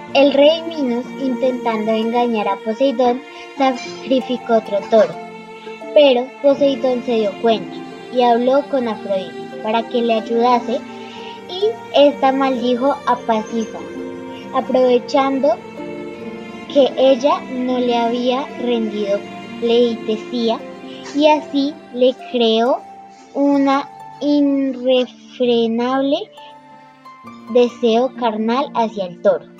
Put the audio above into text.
El rey Minos, intentando engañar a Poseidón, sacrificó otro toro, pero Poseidón se dio cuenta y habló con Afrodita para que le ayudase, y esta maldijo a Pasífae, aprovechando que ella no le había rendido pleitesía, y así le creó un irrefrenable deseo carnal hacia el toro.